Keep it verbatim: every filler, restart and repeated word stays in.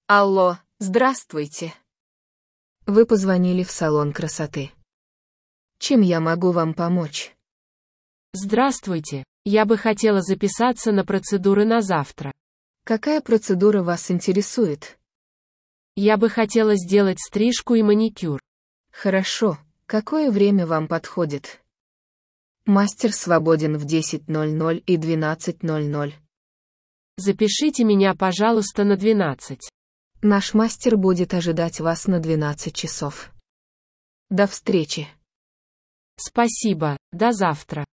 Алло, здравствуйте. Вы позвонили в салон красоты. Чем я могу вам помочь? Здравствуйте, я бы хотела записаться на процедуры на завтра. Какая процедура вас интересует? Я бы хотела сделать стрижку и маникюр. Хорошо, какое время вам подходит? Мастер свободен в десять ноль ноль и двенадцать ноль ноль. Запишите меня, пожалуйста, на двенадцать. Наш мастер будет ожидать вас на двенадцать часов. До встречи. Спасибо, до завтра.